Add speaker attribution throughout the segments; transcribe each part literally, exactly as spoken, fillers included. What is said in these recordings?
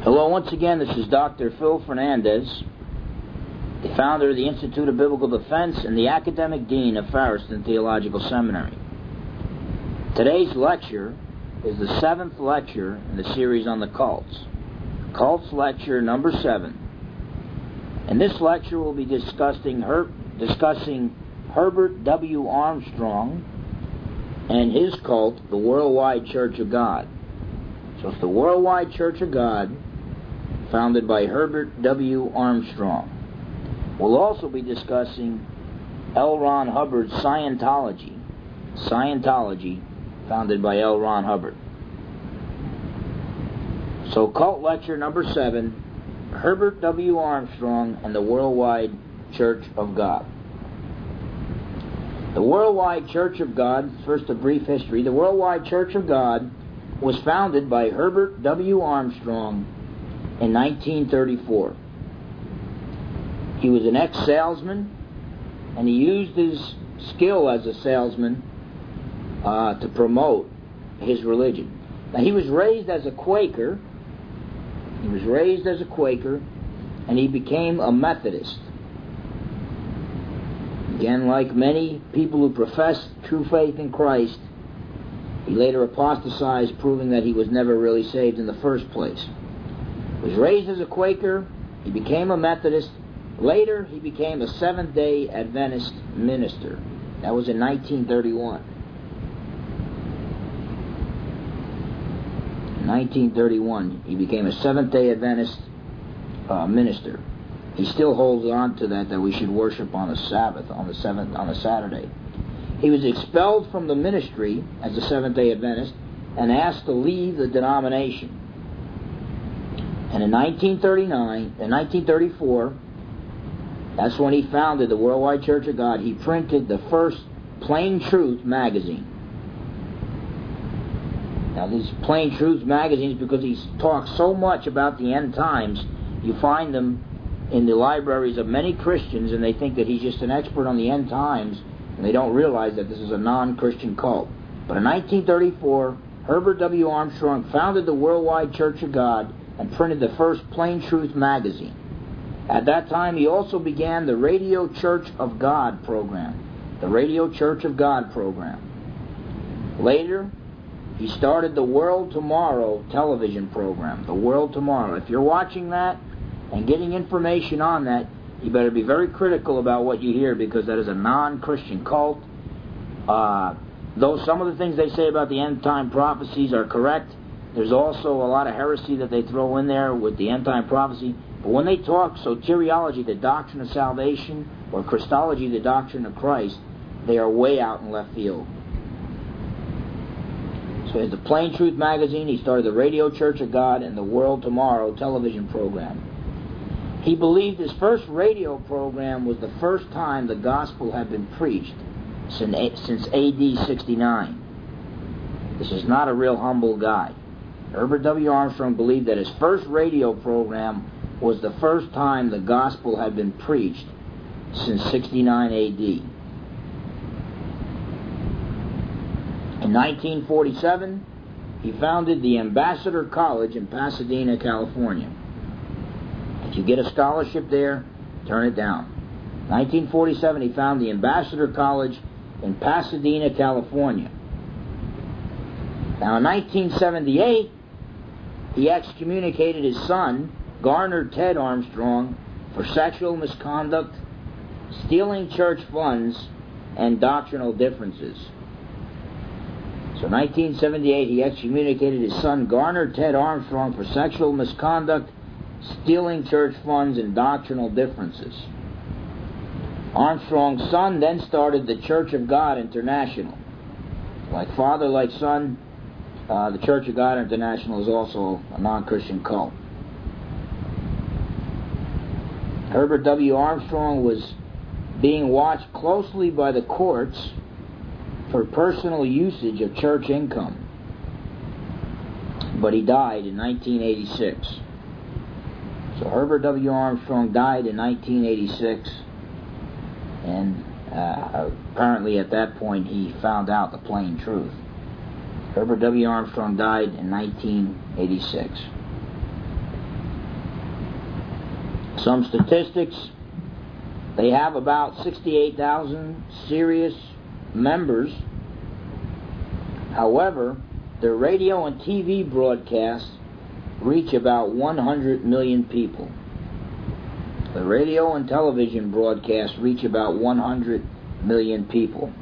Speaker 1: Hello, once again, this is Doctor Phil Fernandez, the founder of the Institute of Biblical Defense and the Academic Dean of Farriston Theological Seminary. Today's lecture is the seventh lecture in the series on the cults. Cults lecture number seven. In this lecture, we'll be discussing, Her- discussing Herbert W. Armstrong and his cult, the Worldwide Church of God. So it's the Worldwide Church of God, founded by Herbert W. Armstrong. We'll also be discussing L. Ron Hubbard's Scientology. Scientology, founded by L. Ron Hubbard. So cult lecture number seven, Herbert W. Armstrong and the Worldwide Church of God. The Worldwide Church of God, first a brief history. The Worldwide Church of God was founded by Herbert W. Armstrong in nineteen thirty-four. He was an ex-salesman, and he used his skill as a salesman uh, to promote his religion. Now, he was raised as a Quaker. He was raised as a Quaker, and he became a Methodist. Again, like many people who profess true faith in Christ, he later apostatized, proving that he was never really saved in the first place. He was raised as a Quaker. He became a Methodist. Later, he became a Seventh-day Adventist minister. That was in nineteen thirty-one. In nineteen thirty-one, he became a Seventh-day Adventist uh, minister. He still holds on to that, that we should worship on the Sabbath, on the seventh, on a Saturday. He was expelled from the ministry as a Seventh-day Adventist and asked to leave the denomination. And in nineteen thirty-nine, in nineteen thirty-four, that's when he founded the Worldwide Church of God. He printed the first Plain Truth magazine. Now, these Plain Truth magazines, because he talks so much about the end times, you find them in the libraries of many Christians, and they think that he's just an expert on the end times, and they don't realize that this is a non-Christian cult. But in nineteen thirty-four, Herbert W. Armstrong founded the Worldwide Church of God and printed the first Plain Truth magazine. At that time, he also began the Radio Church of God program. The Radio Church of God program. Later, he started the World Tomorrow television program. The World Tomorrow. If you're watching that and getting information on that, you better be very critical about what you hear, because that is a non-Christian cult. Uh, though some of the things they say about the end-time prophecies are correct, there's also a lot of heresy that they throw in there with the end-time prophecy. But when they talk soteriology, the doctrine of salvation, or Christology, the doctrine of Christ, they are way out in left field. So he has the Plain Truth magazine. He started the Radio Church of God and the World Tomorrow television program. He believed his first radio program was the first time the gospel had been preached since A D sixty-nine. This is not a real humble guy. Herbert W. Armstrong believed that his first radio program was the first time the gospel had been preached since sixty-nine A D. In nineteen forty-seven, he founded the Ambassador College in Pasadena, California. If you get a scholarship there, turn it down. nineteen forty-seven, he founded the Ambassador College in Pasadena, California. Now, in nineteen seventy-eight, he excommunicated his son, Garner Ted Armstrong, for sexual misconduct, stealing church funds, and doctrinal differences. So in nineteen seventy-eight, he excommunicated his son, Garner Ted Armstrong, for sexual misconduct, stealing church funds, and doctrinal differences. Armstrong's son then started the Church of God International. Like father, like son, uh, the Church of God International is also a non-Christian cult. Herbert W. Armstrong was being watched closely by the courts for personal usage of church income, but he died in nineteen eighty-six. So Herbert W. Armstrong died in nineteen eighty-six, and uh, apparently at that point he found out the plain truth. Herbert W. Armstrong died in nineteen eighty-six. Some statistics, they have about sixty-eight thousand serious members. However, their radio and T V broadcasts reach about one hundred million people. The radio and television broadcasts reach about one hundred million people.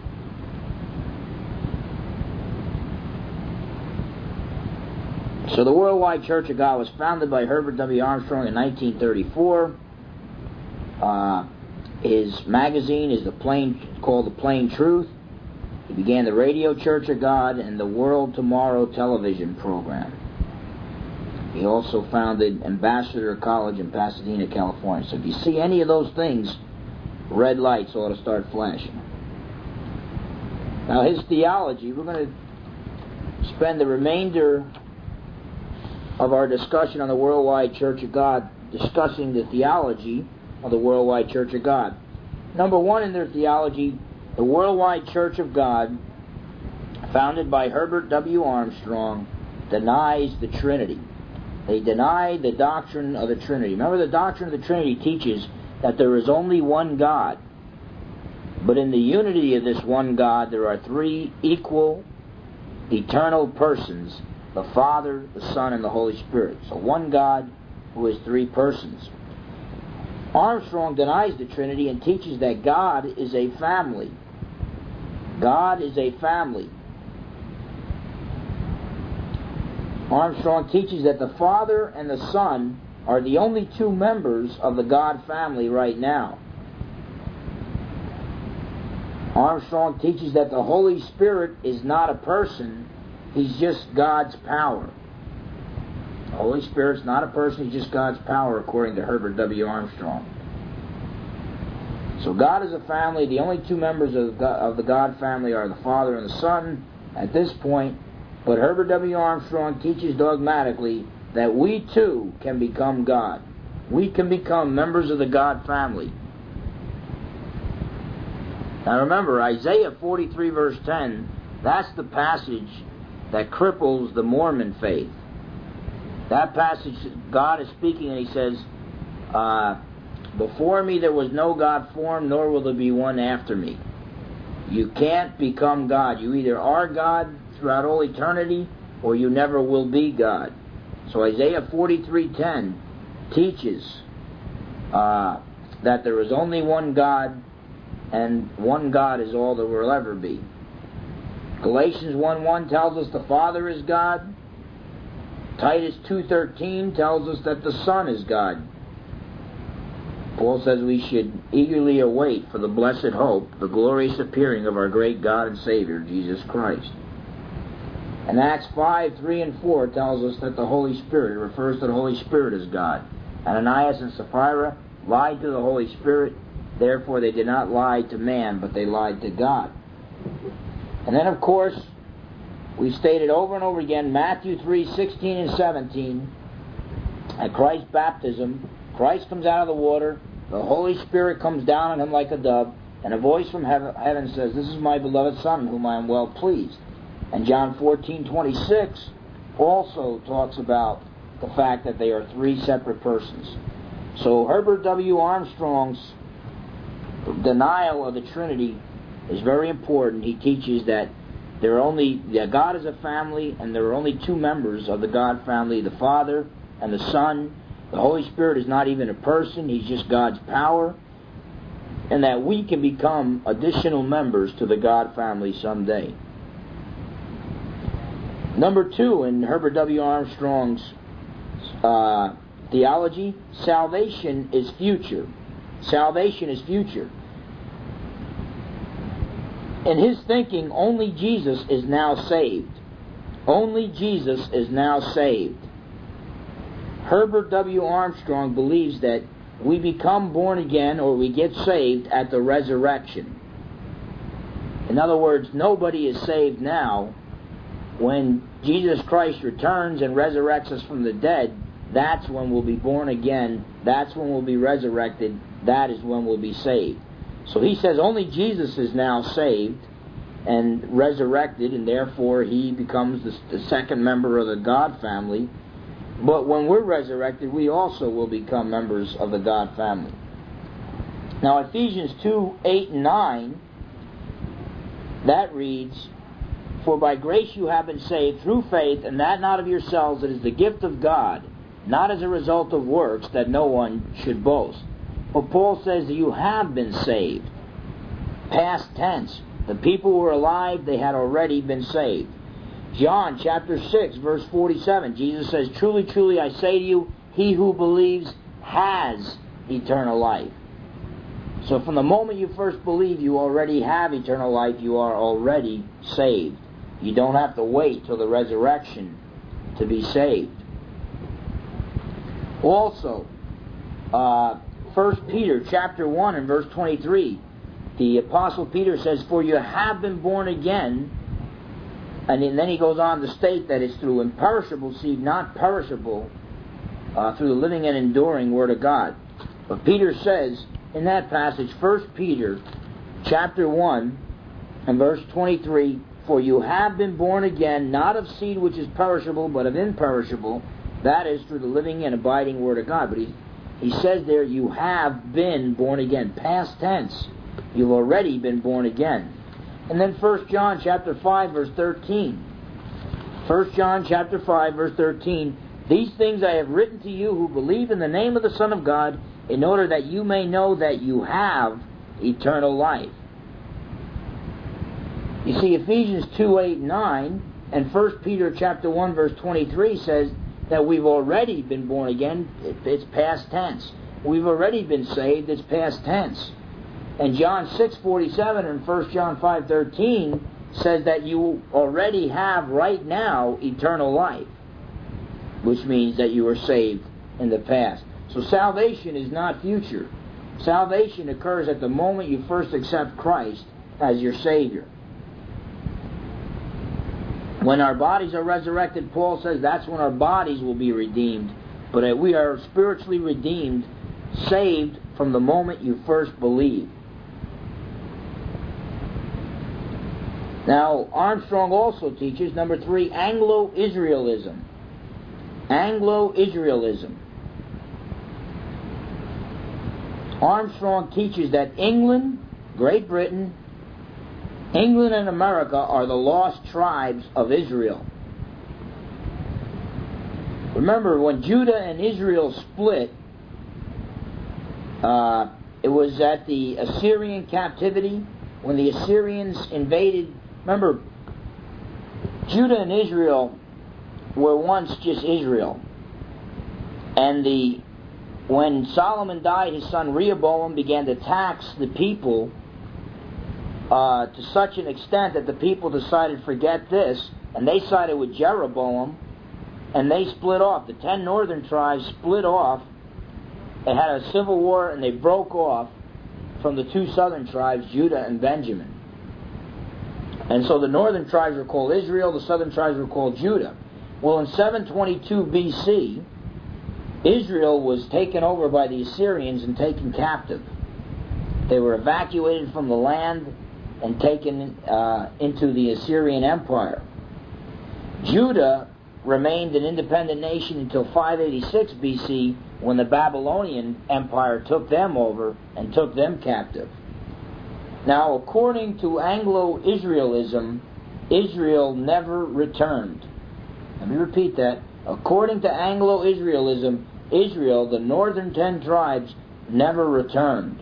Speaker 1: So the Worldwide Church of God was founded by Herbert W. Armstrong in nineteen thirty-four. Uh, his magazine is the plain, called The Plain Truth. He began the Radio Church of God and the World Tomorrow television program. He also founded Ambassador College in Pasadena, California. So if you see any of those things, red lights ought to start flashing. Now his theology, we're going to spend the remainder of our discussion on the Worldwide Church of God discussing the theology of the Worldwide Church of God. Number one in their theology, the Worldwide Church of God, founded by Herbert W. Armstrong, denies the Trinity. They deny the doctrine of the Trinity. Remember, the doctrine of the Trinity teaches that there is only one God. But in the unity of this one God, there are three equal, eternal persons, the Father, the Son, and the Holy Spirit. So one God who is three persons. Armstrong denies the Trinity and teaches that God is a family. God is a family. Armstrong teaches that the Father and the Son are the only two members of the God family right now. Armstrong teaches that the Holy Spirit is not a person, He's just God's power. The Holy Spirit's not a person, He's just God's power, according to Herbert W. Armstrong. So God is a family. The only two members of God, of the God family are the Father and the Son at this point. But Herbert W. Armstrong teaches dogmatically that we too can become God. We can become members of the God family. Now remember, Isaiah forty-three verse ten, that's the passage that cripples the Mormon faith. That passage, God is speaking and He says, uh, before me there was no God formed, nor will there be one after me. You can't become God. You either are God throughout all eternity, or you never will be God. So Isaiah forty-three ten teaches uh, that there is only one God, and one God is all there will ever be. Galatians one one tells us the Father is God. Titus two thirteen tells us that the Son is God. Paul says we should eagerly await for the blessed hope, the glorious appearing of our great God and Savior, Jesus Christ. And Acts five, three and four tells us that the Holy Spirit, it refers to the Holy Spirit as God. Ananias and Sapphira lied to the Holy Spirit, therefore they did not lie to man, but they lied to God. And then, of course, we stated over and over again, Matthew three, sixteen and seventeen, at Christ's baptism, Christ comes out of the water, the Holy Spirit comes down on Him like a dove, and a voice from heaven says, "This is my beloved Son, in whom I am well pleased." And John fourteen twenty-six also talks about the fact that they are three separate persons. So Herbert W. Armstrong's denial of the Trinity is very important. He teaches that there are only that God is a family, and there are only two members of the God family, the Father and the Son. The Holy Spirit is not even a person, He's just God's power, and that we can become additional members to the God family someday. Number two in Herbert W. Armstrong's uh, theology, salvation is future. Salvation is future. In his thinking, only Jesus is now saved. Only Jesus is now saved. Herbert W. Armstrong believes that we become born again, or we get saved at the resurrection. In other words, nobody is saved now. When Jesus Christ returns and resurrects us from the dead, that's when we'll be born again. That's when we'll be resurrected. That is when we'll be saved. So he says only Jesus is now saved and resurrected, and therefore he becomes the, the second member of the God family. But when we're resurrected, we also will become members of the God family. Now Ephesians two, eight and nine, that reads, "For by grace you have been saved through faith, and that not of yourselves, it is the gift of God, not as a result of works, that no one should boast." But Paul says that you have been saved. Past tense. The people were alive, they had already been saved. John chapter six, verse forty-seven, Jesus says, "Truly, truly, I say to you, he who believes has eternal life." So from the moment you first believe, you already have eternal life. You are already saved. You don't have to wait till the resurrection to be saved. Also, uh, First Peter chapter one and verse twenty-three, the Apostle Peter says, "For you have been born again," and then he goes on to state that it's through imperishable seed, not perishable, uh, through the living and enduring Word of God. But Peter says in that passage, First Peter chapter one and verse twenty-three, "For you have been born again, not of seed which is perishable, but of imperishable, that is, through the living and abiding Word of God." But he, he says there, you have been born again. Past tense. You've already been born again. And then First John chapter five, verse thirteen. First John chapter five, verse thirteen, "These things I have written to you who believe in the name of the Son of God, in order that you may know that you have eternal life." You see, Ephesians two, eight, nine, and First Peter chapter one, verse twenty-three says that we've already been born again. It's past tense. We've already been saved. It's past tense. And John six, forty-seven and First John five, thirteen says that you already have right now eternal life, which means that you were saved in the past. So salvation is not future. Salvation occurs at the moment you first accept Christ as your Savior. When our bodies are resurrected, Paul says that's when our bodies will be redeemed. But we are spiritually redeemed, saved from the moment you first believe. Now, Armstrong also teaches, number three, Anglo-Israelism. Anglo-Israelism. Armstrong teaches that England, Great Britain, England and America are the lost tribes of Israel. Remember, when Judah and Israel split, uh, it was at the Assyrian captivity, when the Assyrians invaded. Remember, Judah and Israel were once just Israel. And the when Solomon died, his son Rehoboam began to tax the people uh, to such an extent that the people decided, forget this, and they sided with Jeroboam, and they split off. The ten northern tribes split off. They had a civil war, and they broke off from the two southern tribes, Judah and Benjamin. And so the northern tribes were called Israel, the southern tribes were called Judah. Well, in seven twenty-two B C, Israel was taken over by the Assyrians and taken captive. They were evacuated from the land and taken uh, into the Assyrian Empire. Judah remained an independent nation until five eighty-six B C, when the Babylonian Empire took them over and took them captive. Now, according to Anglo-Israelism, Israel never returned. Let me repeat that. According to Anglo-Israelism, Israel, the northern ten tribes, never returned.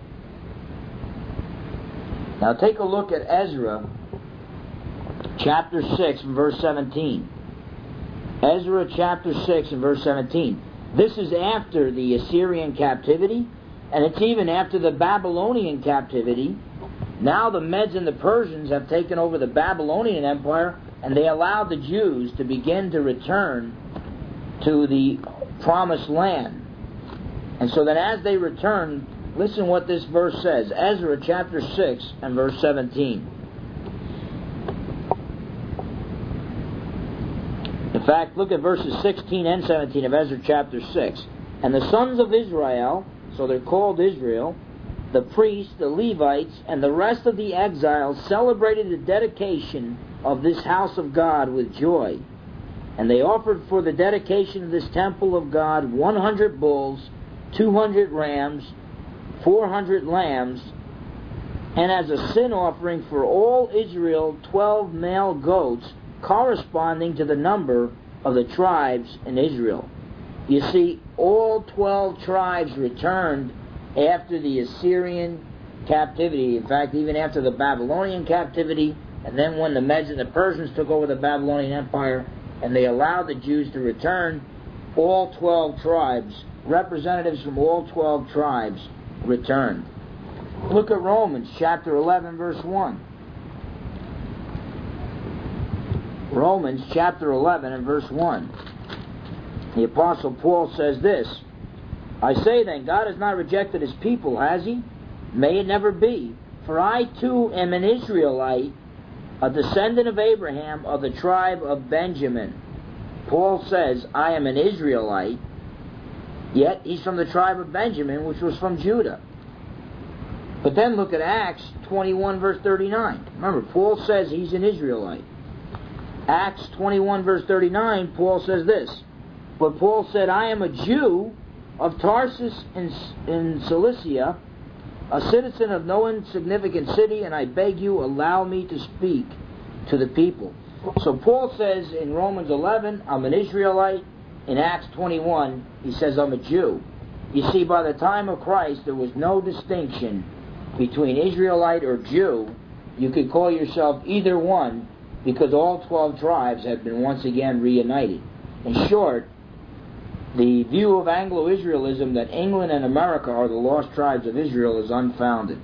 Speaker 1: Now take a look at Ezra chapter six and verse seventeen. Ezra chapter six and verse seventeen. This is after the Assyrian captivity, and it's even after the Babylonian captivity. Now the Medes and the Persians have taken over the Babylonian Empire, and they allowed the Jews to begin to return to the promised land. And so then as they return, listen what this verse says. Ezra chapter six and verse seventeen. In fact, look at verses sixteen and seventeen of Ezra chapter six. And the sons of Israel, so they're called Israel, the priests, the Levites, and the rest of the exiles celebrated the dedication of this house of God with joy. And they offered for the dedication of this temple of God one hundred bulls, two hundred rams, four hundred lambs, and as a sin offering for all Israel, twelve male goats, corresponding to the number of the tribes in Israel. You see, all twelve tribes returned after the Assyrian captivity. In fact, even after the Babylonian captivity, and then when the Medes and the Persians took over the Babylonian Empire, and they allowed the Jews to return, all twelve tribes, representatives from all twelve tribes, returned. Look at Romans chapter eleven, verse one. Romans chapter eleven and verse one. The Apostle Paul says this, I say then, God has not rejected his people, has he? May it never be. For I too am an Israelite, a descendant of Abraham, of the tribe of Benjamin. Paul says, I am an Israelite, yet he's from the tribe of Benjamin, which was from Judah. But then look at Acts twenty-one, verse thirty-nine. Remember, Paul says he's an Israelite. Acts twenty-one, verse thirty-nine, Paul says this, but Paul said, I am a Jew of Tarsus in, in Cilicia, a citizen of no insignificant city, and I beg you, allow me to speak to the people. So Paul says in Romans eleven, I'm an Israelite. In Acts twenty-one, he says, I'm a Jew. You see, by the time of Christ, there was no distinction between Israelite or Jew. You could call yourself either one, because all twelve tribes had been once again reunited. In short, the view of Anglo-Israelism that England and America are the lost tribes of Israel is unfounded.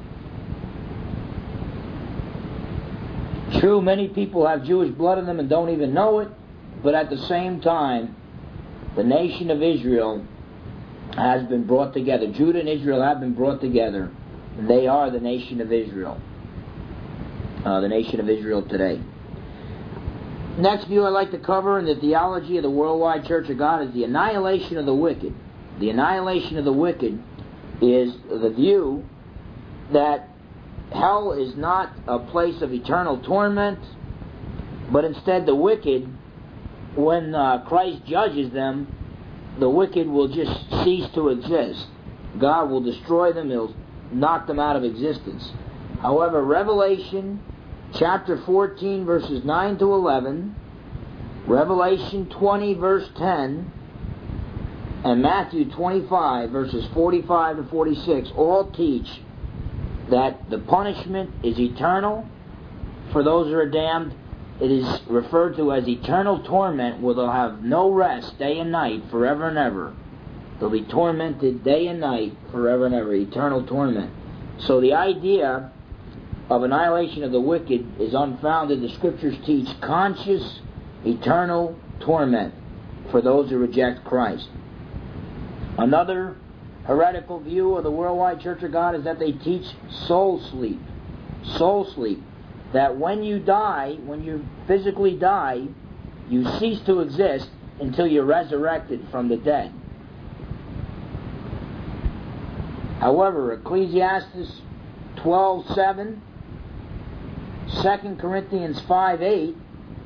Speaker 1: True, many people have Jewish blood in them and don't even know it, but at the same time, the nation of Israel has been brought together. Judah and Israel have been brought together. They are the nation of Israel. Uh, the nation of Israel today. Next view I'd like to cover in the theology of the Worldwide Church of God is the annihilation of the wicked. The annihilation of the wicked is the view that hell is not a place of eternal torment, but instead the wicked, when uh, Christ judges them, the wicked will just cease to exist. God will destroy them. He'll knock them out of existence. However, Revelation chapter fourteen, verses nine to eleven, Revelation twenty, verse ten, and Matthew twenty-five, verses forty-five to forty-six, all teach that the punishment is eternal for those who are damned. It is referred to as eternal torment, where they'll have no rest day and night forever and ever. They'll be tormented day and night forever and ever, eternal torment. So the idea of annihilation of the wicked is unfounded. The Scriptures teach conscious, eternal torment for those who reject Christ. Another heretical view of the Worldwide Church of God is that they teach soul sleep. Soul sleep. That when you die, when you physically die, you cease to exist until you're resurrected from the dead. However, Ecclesiastes twelve seven, Second Corinthians five eight,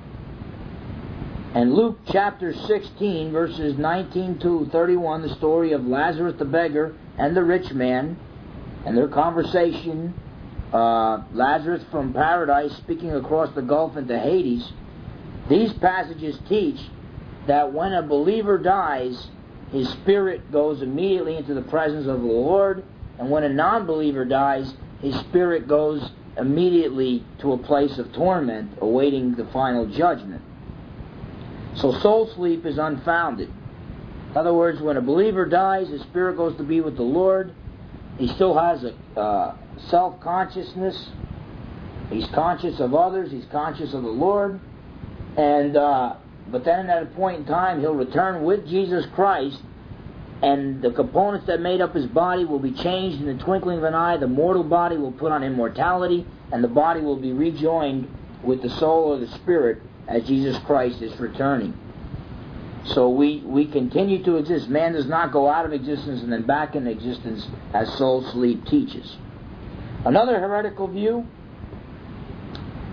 Speaker 1: and Luke chapter sixteen, verses nineteen to thirty-one, the story of Lazarus the beggar and the rich man, and their conversation, uh, Lazarus from paradise speaking across the gulf into Hades. These passages teach that when a believer dies, his spirit goes immediately into the presence of the Lord, and when a non-believer dies, his spirit goes immediately to a place of torment, awaiting the final judgment. So soul sleep is unfounded. In other words, when a believer dies, his spirit goes to be with the Lord. He still has a uh, self-consciousness. He's conscious of others. He's conscious of the Lord. And uh, but then at a point in time, he'll return with Jesus Christ, and the components that made up his body will be changed in the twinkling of an eye. The mortal body will put on immortality, and the body will be rejoined with the soul or the spirit as Jesus Christ is returning. So we, we continue to exist. Man does not go out of existence and then back into existence as soul sleep teaches. Another heretical view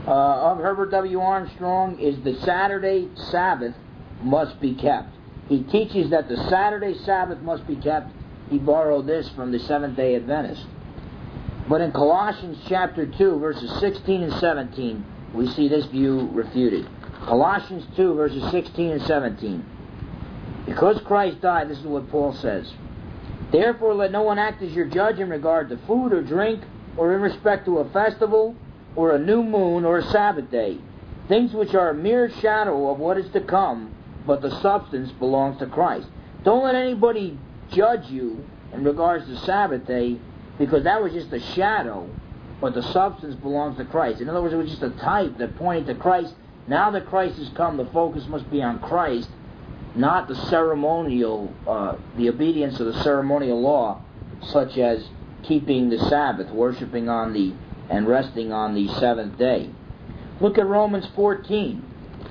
Speaker 1: uh, of Herbert W. Armstrong is the Saturday Sabbath must be kept. He teaches that the Saturday Sabbath must be kept. He borrowed this from the Seventh-day Adventist. But in Colossians chapter two, verses sixteen and seventeen, we see this view refuted. Colossians two, verses sixteen and seventeen. Because Christ died, this is what Paul says. Therefore let no one act as your judge in regard to food or drink, or in respect to a festival, or a new moon, or a Sabbath day, things which are a mere shadow of what is to come, but the substance belongs to Christ. Don't let anybody judge you in regards to Sabbath day, because that was just a shadow, but the substance belongs to Christ. In other words, it was just a type that pointed to Christ. Now that Christ has come, the focus must be on Christ, not the ceremonial, uh, the obedience of the ceremonial law, such as keeping the Sabbath, worshiping on the, and resting on the seventh day. Look at Romans fourteen.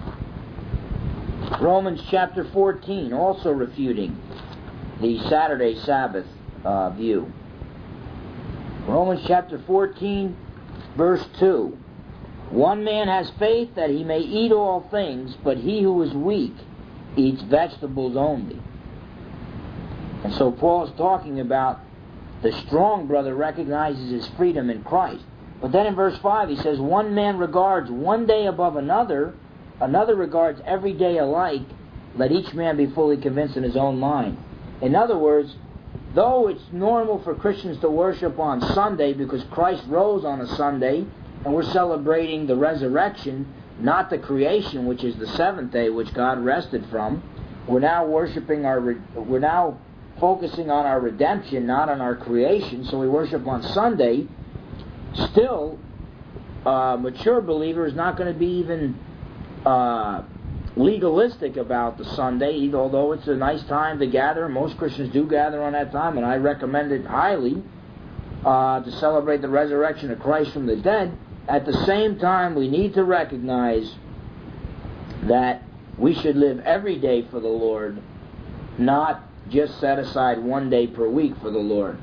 Speaker 1: Romans chapter fourteen, also refuting the Saturday Sabbath uh, view. Romans chapter fourteen, verse two. One man has faith that he may eat all things, but he who is weak eats vegetables only. And so Paul is talking about the strong brother recognizes his freedom in Christ. But then in verse five he says, one man regards one day above another, another regards every day alike. Let each man be fully convinced in his own mind. In other words, though it's normal for Christians to worship on Sunday because Christ rose on a Sunday, and we're celebrating the resurrection, not the creation, which is the seventh day, which God rested from, we're now worshiping our, we're now focusing on our redemption, not on our creation, so we worship on Sunday. Still, a mature believer is not going to be even uh, legalistic about the Sunday, although it's a nice time to gather. Most Christians do gather on that time, and I recommend it highly uh, to celebrate the resurrection of Christ from the dead. At the same time, we need to recognize that we should live every day for the Lord, not just set aside one day per week for the Lord.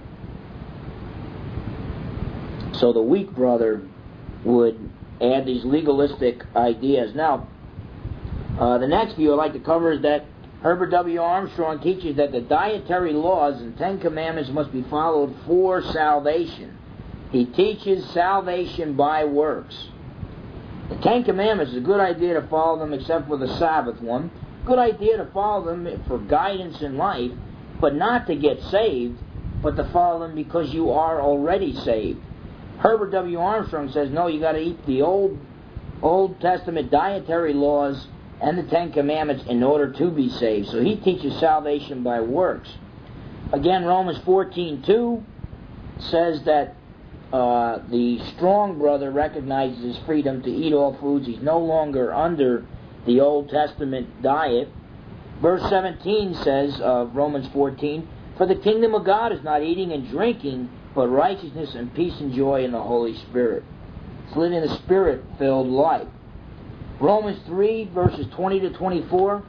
Speaker 1: So the weak brother would add these legalistic ideas. Now, uh, the next view I'd like to cover is that Herbert W. Armstrong teaches that the dietary laws and Ten Commandments must be followed for salvation. He teaches salvation by works. The Ten Commandments is a good idea to follow them, except for the Sabbath one. Good idea to follow them for guidance in life, but not to get saved, but to follow them because you are already saved. Herbert W. Armstrong says, no, you got to eat the Old Old Testament dietary laws and the Ten Commandments in order to be saved. So he teaches salvation by works. Again, Romans fourteen two says that uh, the strong brother recognizes his freedom to eat all foods. He's no longer under the Old Testament diet. Verse seventeen says of Romans fourteen, for the kingdom of God is not eating and drinking, but righteousness and peace and joy in the Holy Spirit. It's living a Spirit-filled life. Romans three, verses twenty to twenty-four.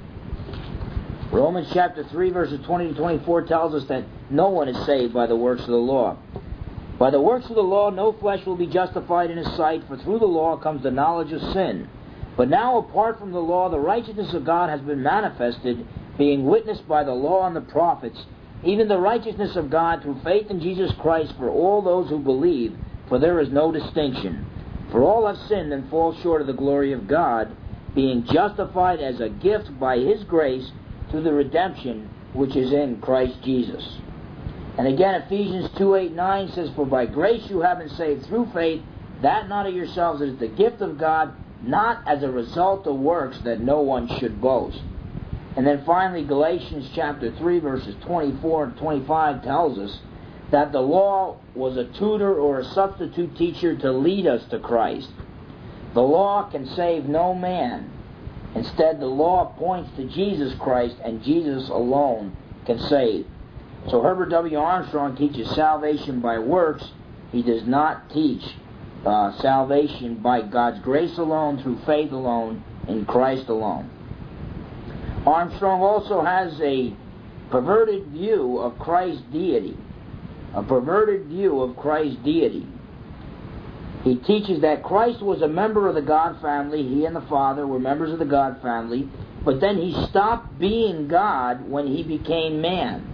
Speaker 1: Romans chapter three, verses twenty to twenty-four tells us that no one is saved by the works of the law. By the works of the law, no flesh will be justified in his sight, for through the law comes the knowledge of sin. But now, apart from the law, the righteousness of God has been manifested, being witnessed by the law and the prophets, even the righteousness of God through faith in Jesus Christ for all those who believe, for there is no distinction. For all have sinned and fall short of the glory of God, being justified as a gift by His grace through the redemption which is in Christ Jesus. And again, Ephesians two, eight, nine says, for by grace you have been saved through faith, that not of yourselves, it is the gift of God, not as a result of works, that no one should boast. And then finally, Galatians chapter three, verses twenty-four and twenty-five tells us that the law was a tutor or a substitute teacher to lead us to Christ. The law can save no man. Instead, the law points to Jesus Christ, and Jesus alone can save. So Herbert W. Armstrong teaches salvation by works. He does not teach uh, salvation by God's grace alone, through faith alone, in Christ alone. Armstrong also has a perverted view of Christ's deity. A perverted view of Christ's deity. He teaches that Christ was a member of the God family. He and the Father were members of the God family. But then he stopped being God when he became man.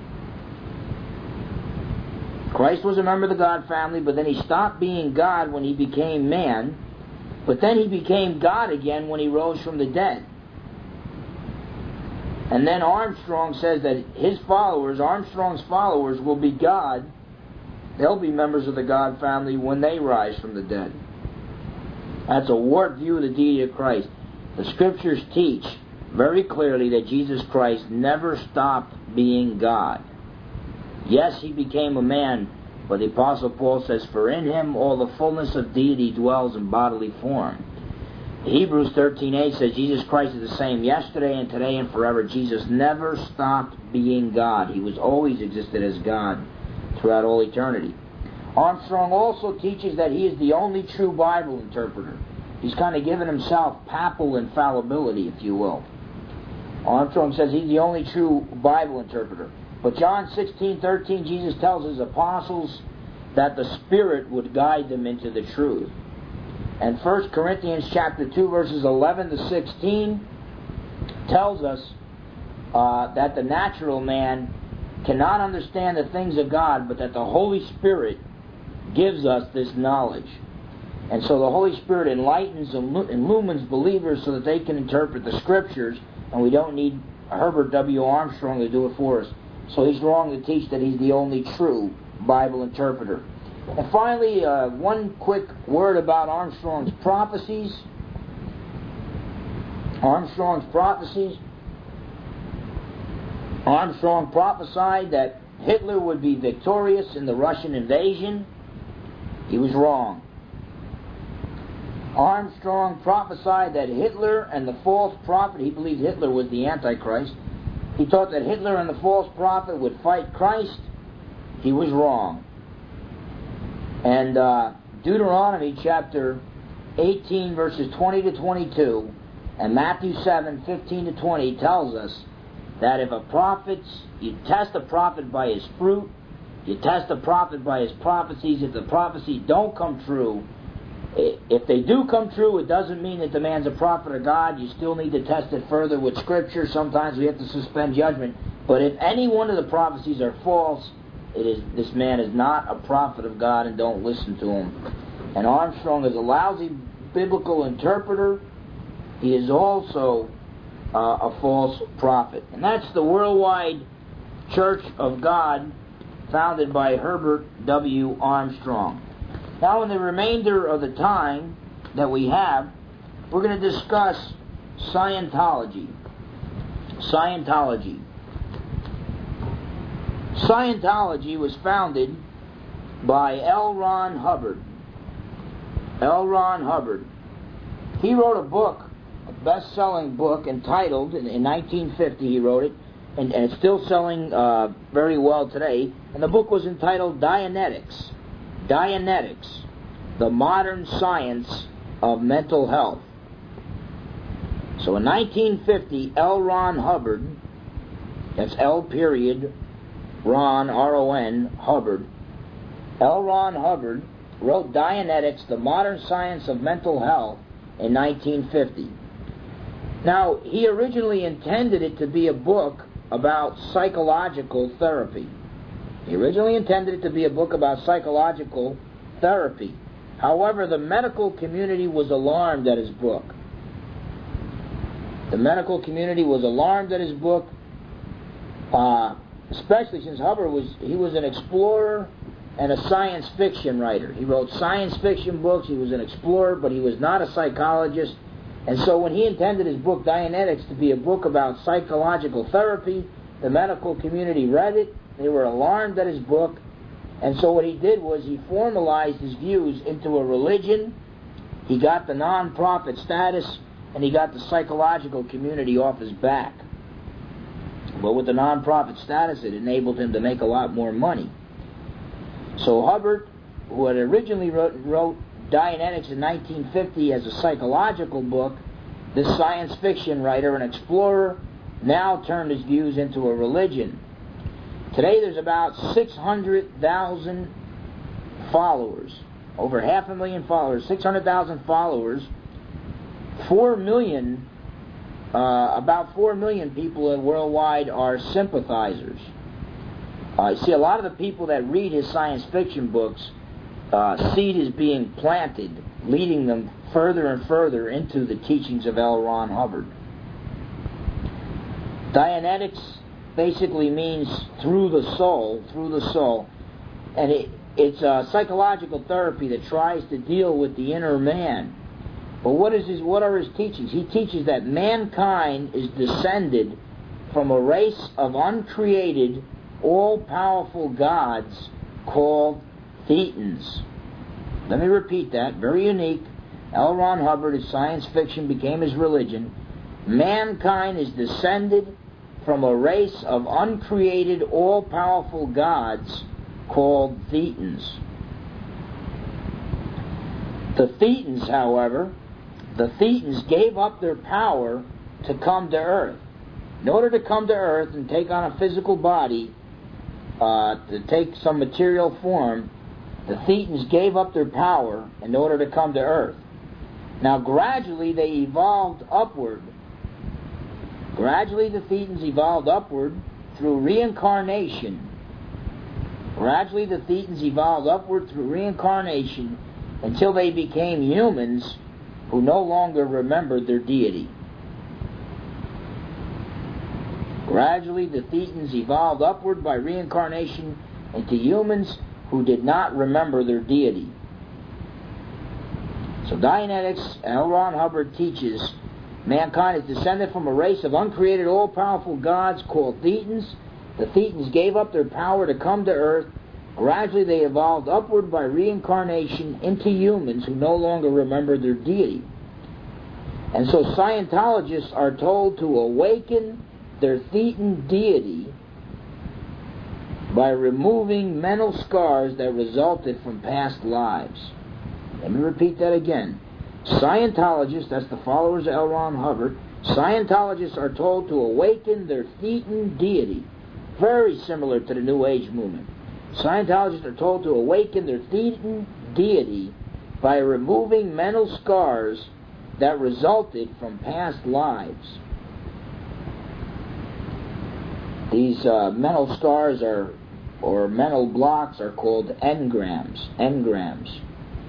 Speaker 1: Christ was a member of the God family, but then he stopped being God when he became man. But then he became God again when he rose from the dead. And then Armstrong says that his followers, Armstrong's followers, will be God. They'll be members of the God family when they rise from the dead. That's a warped view of the deity of Christ. The Scriptures teach very clearly that Jesus Christ never stopped being God. Yes, he became a man, but the Apostle Paul says, "For in him all the fullness of deity dwells in bodily form." Hebrews thirteen eight says Jesus Christ is the same yesterday and today and forever. Jesus never stopped being God. He was always existed as God throughout all eternity. Armstrong also teaches that he is the only true Bible interpreter. He's kind of given himself papal infallibility, if you will. Armstrong says he's the only true Bible interpreter. But John sixteen thirteen, Jesus tells his apostles that the Spirit would guide them into the truth. And First Corinthians chapter two, verses eleven to sixteen tells us uh, that the natural man cannot understand the things of God, but that the Holy Spirit gives us this knowledge. And so the Holy Spirit enlightens and illumines believers so that they can interpret the Scriptures, and we don't need Herbert W. Armstrong to do it for us. So he's wrong to teach that he's the only true Bible interpreter. And finally, uh, one quick word about Armstrong's prophecies. Armstrong's prophecies. Armstrong prophesied that Hitler would be victorious in the Russian invasion. He was wrong. Armstrong prophesied that Hitler and the false prophet, he believed Hitler was the Antichrist. He thought that Hitler and the false prophet would fight Christ. He was wrong. And uh, Deuteronomy chapter eighteen, verses twenty to twenty-two, and Matthew seven, fifteen to twenty tells us that if a prophet, you test a prophet by his fruit, you test a prophet by his prophecies. If the prophecies don't come true, if they do come true, it doesn't mean that the man's a prophet of God. You still need to test it further with Scripture. Sometimes we have to suspend judgment. But if any one of the prophecies are false, it is this man is not a prophet of God, and don't listen to him. And Armstrong is a lousy biblical interpreter. He is also uh, a false prophet. And that's the Worldwide Church of God, founded by Herbert W. Armstrong. Now, in the remainder of the time that we have, we're going to discuss Scientology. Scientology. Scientology was founded by L. Ron Hubbard. L. Ron Hubbard. He wrote a book, a best-selling book entitled, in, in nineteen fifty he wrote it, and, and it's still selling uh, very well today, and the book was entitled Dianetics. Dianetics, the Modern Science of Mental Health. So in nineteen fifty, L. Ron Hubbard, that's L period, Ron, R O N, Hubbard, L. Ron Hubbard wrote Dianetics, the Modern Science of Mental Health, in nineteen fifty. Now, he originally intended it to be a book about psychological therapy. He originally intended it to be a book about psychological therapy. However, the medical community was alarmed at his book. The medical community was alarmed at his book, uh, especially since Hubbard was, he was an explorer and a science fiction writer. He wrote science fiction books, he was an explorer, but he was not a psychologist. And so when he intended his book, Dianetics, to be a book about psychological therapy, the medical community read it. They were alarmed at his book, and so what he did was he formalized his views into a religion. He got the non-profit status, and he got the psychological community off his back. But with the non-profit status, it enabled him to make a lot more money. So Hubbard, who had originally wrote, wrote Dianetics in nineteen fifty as a psychological book, this science fiction writer and explorer now turned his views into a religion. Today there's about six hundred thousand followers over half a million followers, six hundred thousand followers, four million, uh, about four million people worldwide are sympathizers. Uh, see, a lot of the people that read his science fiction books, uh, seed is being planted, leading them further and further into the teachings of L. Ron Hubbard. Dianetics basically means through the soul, through the soul, and it, it's a psychological therapy that tries to deal with the inner man. But what is his? What are his teachings? He teaches that mankind is descended from a race of uncreated, all-powerful gods called Thetans. Let me repeat that. Very unique. L. Ron Hubbard, his science fiction became his religion. Mankind is descended from a race of uncreated, all-powerful gods called Thetans. The Thetans, however, the Thetans gave up their power to come to Earth. In order to come to Earth and take on a physical body, uh, to take some material form, the Thetans gave up their power in order to come to Earth. Now, gradually they evolved upward. Gradually the Thetans evolved upward through reincarnation. Gradually the Thetans evolved upward through reincarnation until they became humans who no longer remembered their deity. Gradually the Thetans evolved upward by reincarnation into humans who did not remember their deity. So Dianetics, L. Ron Hubbard teaches, mankind is descended from a race of uncreated, all-powerful gods called Thetans. The Thetans gave up their power to come to Earth. Gradually they evolved upward by reincarnation into humans who no longer remember their deity. And so Scientologists are told to awaken their Thetan deity by removing mental scars that resulted from past lives. Let me repeat that again. Scientologists, that's the followers of L. Ron Hubbard, Scientologists are told to awaken their Thetan deity, very similar to the New Age movement. Scientologists are told to awaken their Thetan deity by removing mental scars that resulted from past lives. These uh, mental scars are, or mental blocks are called engrams. Engrams.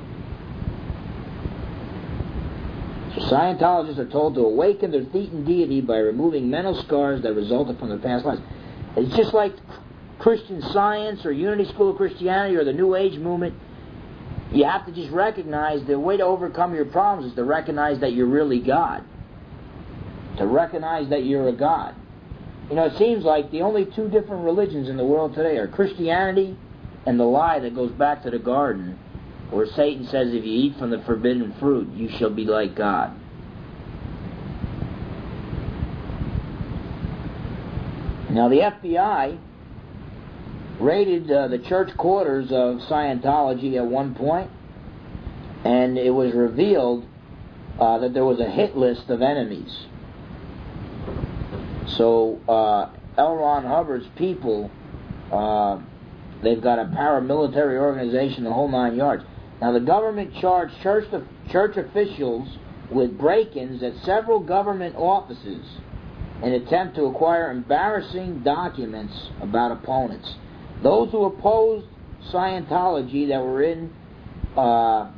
Speaker 1: So Scientologists are told to awaken their Thetan deity by removing mental scars that resulted from their past lives. It's just like Christian Science or Unity School of Christianity or the New Age movement. You have to just recognize the way to overcome your problems is to recognize that you're really God. To recognize that you're a God. You know, it seems like the only two different religions in the world today are Christianity and the lie that goes back to the garden, where Satan says if you eat from the forbidden fruit, you shall be like God. Now the F B I raided uh, the church quarters of Scientology at one point, and it was revealed uh, that there was a hit list of enemies. So uh, L. Ron Hubbard's people, uh, they've got a paramilitary organization, the whole nine yards. Now the government charged church, church officials with break-ins at several government offices in an attempt to acquire embarrassing documents about opponents. Those who opposed Scientology that were in uh,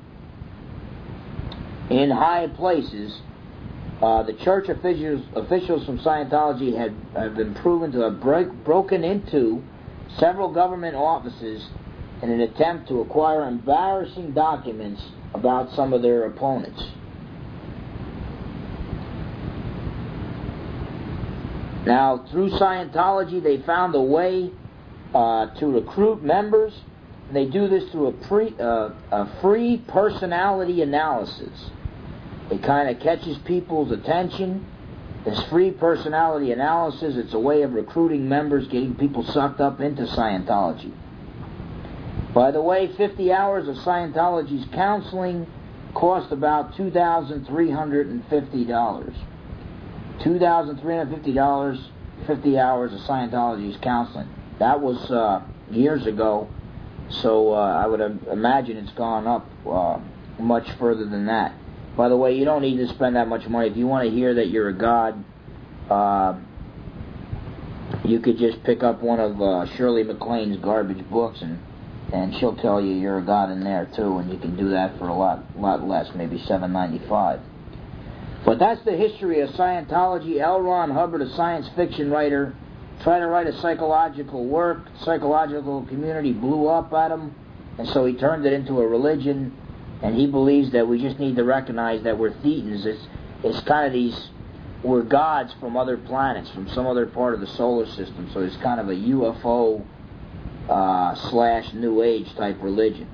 Speaker 1: in high places, uh, the church officials officials from Scientology had, had been proven to have break, broken into several government offices in an attempt to acquire embarrassing documents about some of their opponents. Now, through Scientology, they found a way uh, to recruit members. They do this through a, pre, uh, a free personality analysis. It kind of catches people's attention. This free personality analysis, it's a way of recruiting members, getting people sucked up into Scientology. By the way, fifty hours of Scientology's counseling cost about two thousand three hundred fifty dollars. two thousand three hundred fifty dollars, fifty hours of Scientology's counseling. That was uh, years ago. So uh, I would im- imagine it's gone up uh, much further than that. By the way, you don't need to spend that much money. If you want to hear that you're a god, uh, you could just pick up one of uh, Shirley MacLaine's garbage books, and and she'll tell you you're a god in there too, and you can do that for a lot lot less, maybe seven ninety-five. But that's the history of Scientology. L. Ron Hubbard, a science fiction writer, tried to write a psychological work. Psychological community blew up at him, and so he turned it into a religion. And he believes that we just need to recognize that we're Thetans. It's, it's kind of these, we're gods from other planets, from some other part of the solar system. So it's kind of a U F O uh, slash New Age type religion.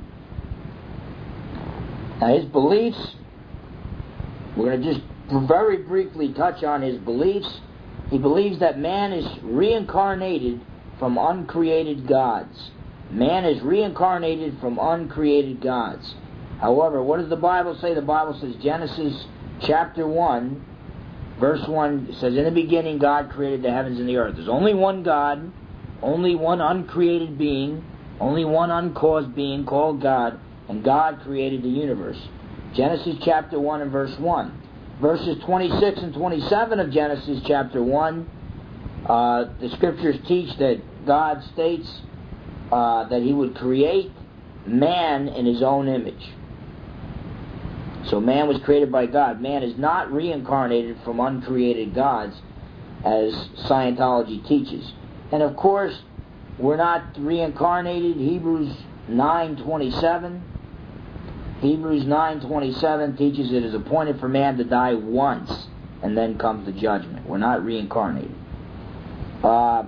Speaker 1: Now his beliefs, we're going to just very briefly touch on his beliefs. He believes that man is reincarnated from uncreated gods. Man is reincarnated from uncreated gods. However, what does the Bible say? The Bible says, Genesis chapter one, verse one, says, in the beginning God created the heavens and the earth. There's only one God, only one uncreated being, only one uncaused being called God, and God created the universe. Genesis chapter one and verse one. Verses twenty-six and twenty-seven of Genesis chapter one, uh, the scriptures teach that God states uh, that He would create man in His own image. So man was created by God. Man is not reincarnated from uncreated gods, as Scientology teaches. And of course, we're not reincarnated. Hebrews nine twenty-seven. Hebrews nine twenty-seven teaches it is appointed for man to die once, and then comes the judgment. We're not reincarnated. Uh,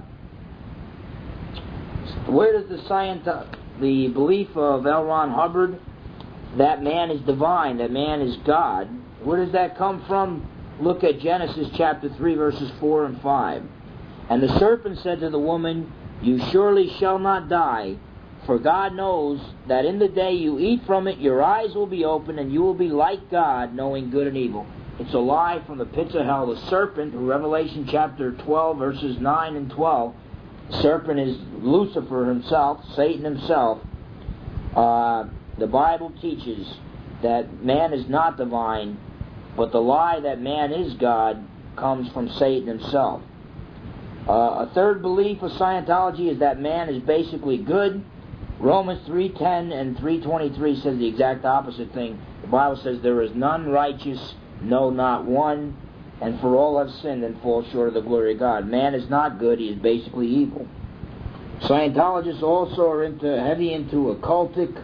Speaker 1: where does the Scientology, the belief of L. Ron Hubbard, that man is divine, that man is God, where does that come from? Look at Genesis chapter three, verses four and five. And the serpent said to the woman, you surely shall not die, for God knows that in the day you eat from it, your eyes will be open, and you will be like God, knowing good and evil. It's a lie from the pits of hell. The serpent, Revelation chapter twelve, verses nine and twelve, the serpent is Lucifer himself, Satan himself. Uh... The Bible teaches that man is not divine, but the lie that man is God comes from Satan himself. Uh, a third belief of Scientology is that man is basically good. Romans three ten and three twenty-three says the exact opposite thing. The Bible says there is none righteous, no, not one, and for all have sinned and fall short of the glory of God. Man is not good, he is basically evil. Scientologists also are into heavy into occultic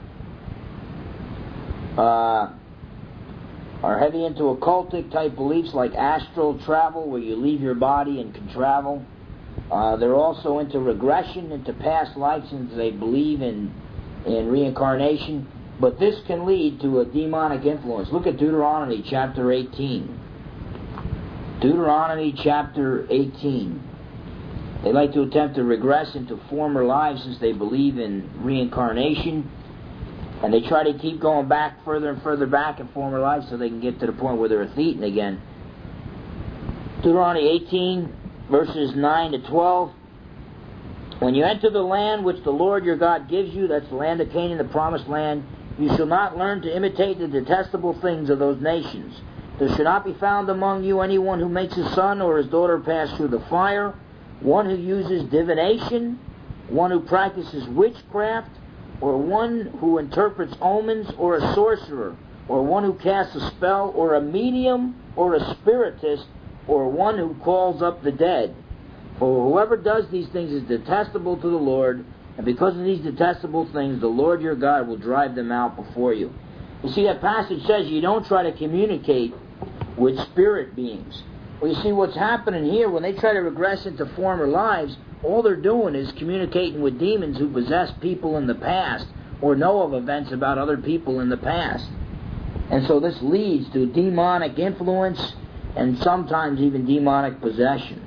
Speaker 1: Uh, are heavy into occultic type beliefs like astral travel, where you leave your body and can travel. Uh, they're also into regression, into past lives, since they believe in in reincarnation. But this can lead to a demonic influence. Look at Deuteronomy chapter eighteen. Deuteronomy chapter eighteen. They like to attempt to regress into former lives since they believe in reincarnation. And they try to keep going back further and further back in former lives so they can get to the point where they're a Thetan again. Deuteronomy eighteen, verses nine to twelve. When you enter the land which the Lord your God gives you, that's the land of Canaan, the promised land, you shall not learn to imitate the detestable things of those nations. There shall not be found among you anyone who makes his son or his daughter pass through the fire, one who uses divination, one who practices witchcraft, or one who interprets omens, or a sorcerer, or one who casts a spell, or a medium, or a spiritist, or one who calls up the dead. For whoever does these things is detestable to the Lord, and because of these detestable things, the Lord your God will drive them out before you. You see, that passage says you don't try to communicate with spirit beings. Well, you see what's happening here, when they try to regress into former lives, all they're doing is communicating with demons who possess people in the past or know of events about other people in the past. And so this leads to demonic influence and sometimes even demonic possession.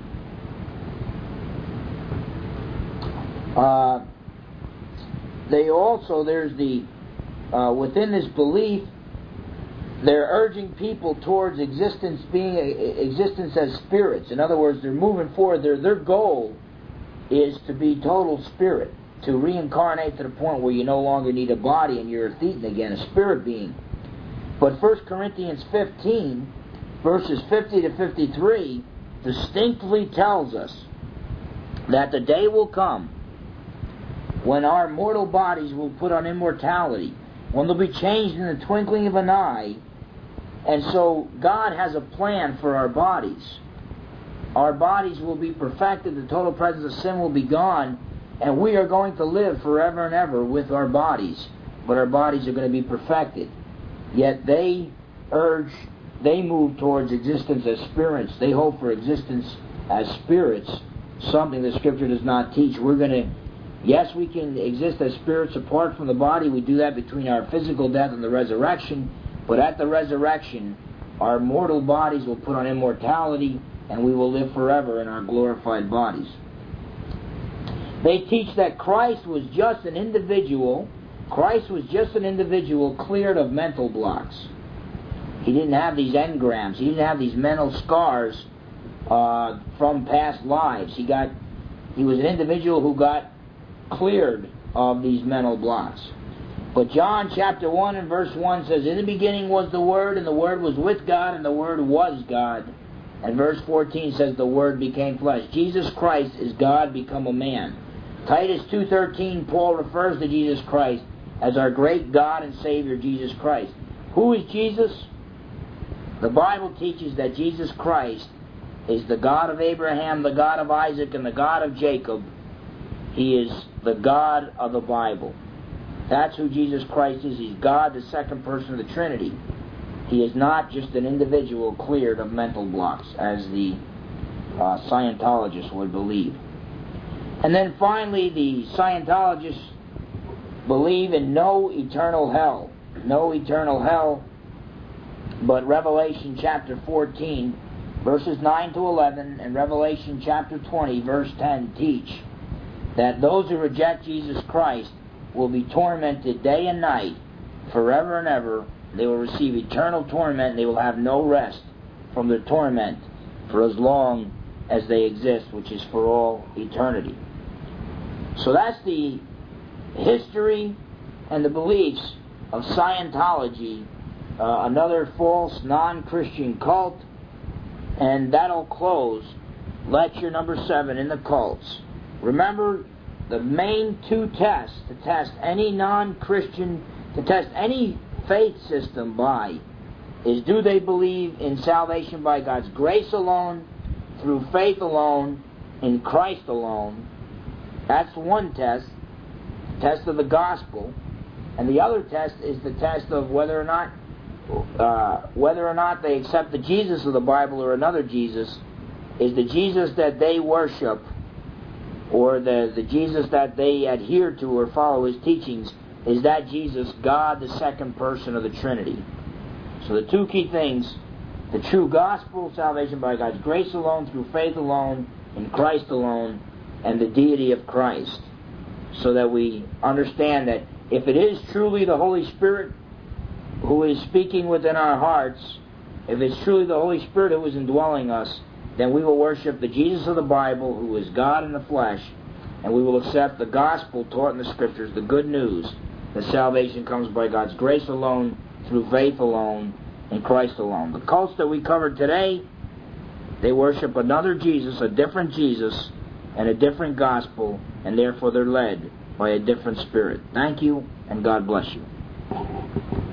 Speaker 1: Uh, they also, there's the, uh, within this belief, they're urging people towards existence being a, existence as spirits. In other words, they're moving forward. Their, their goal is to be total spirit, to reincarnate to the point where you no longer need a body and you're a thetan again, a spirit being. But First Corinthians fifteen, verses fifty to fifty-three, distinctly tells us that the day will come when our mortal bodies will put on immortality, when they'll be changed in the twinkling of an eye. And so God has a plan for our bodies. Our bodies will be perfected, the total presence of sin will be gone, and we are going to live forever and ever with our bodies. But our bodies are going to be perfected. Yet they urge, they move towards existence as spirits. They hope for existence as spirits, something the Scripture does not teach. We're going to, yes, we can exist as spirits apart from the body. We do that between our physical death and the resurrection. But at the resurrection, our mortal bodies will put on immortality, and we will live forever in our glorified bodies. They teach that Christ was just an individual. Christ was just an individual cleared of mental blocks. He didn't have these engrams. He didn't have these mental scars uh, from past lives. He got. He was an individual who got cleared of these mental blocks. But John chapter one and verse one says, "In the beginning was the Word, and the Word was with God, and the Word was God." And verse fourteen says, "The Word became flesh." Jesus Christ is God become a man. Titus two thirteen, Paul refers to Jesus Christ as our great God and Savior, Jesus Christ. Who is Jesus? The Bible teaches that Jesus Christ is the God of Abraham, the God of Isaac, and the God of Jacob. He is the God of the Bible. That's who Jesus Christ is. He's God, the second person of the Trinity. He is not just an individual cleared of mental blocks, as the uh, Scientologists would believe. And then finally, the Scientologists believe in no eternal hell. No eternal hell, but Revelation chapter fourteen, verses nine to eleven, and Revelation chapter twenty, verse ten teach that those who reject Jesus Christ will be tormented day and night forever and ever. They will receive eternal torment, and they will have no rest from their torment for as long as they exist, which is for all eternity. So that's the history and the beliefs of Scientology, uh, another false non-Christian cult. And that'll close lecture number seven in the cults. Remember, the main two tests to test any non-Christian, to test any faith system by, is do they believe in salvation by God's grace alone, through faith alone, in Christ alone. That's one test, the test of the gospel. And the other test is the test of whether or not uh, whether or not they accept the Jesus of the Bible or another Jesus. Is the Jesus that they worship, or the, the Jesus that they adhere to or follow his teachings, is that Jesus God, the second person of the Trinity? So the two key things, the true gospel, salvation by God's grace alone, through faith alone, in Christ alone, and the deity of Christ. So that we understand that if it is truly the Holy Spirit who is speaking within our hearts, if it's truly the Holy Spirit who is indwelling us, then we will worship the Jesus of the Bible, who is God in the flesh, and we will accept the gospel taught in the Scriptures, the good news, that salvation comes by God's grace alone, through faith alone, in Christ alone. The cults that we covered today, they worship another Jesus, a different Jesus, and a different gospel, and therefore they're led by a different spirit. Thank you, and God bless you.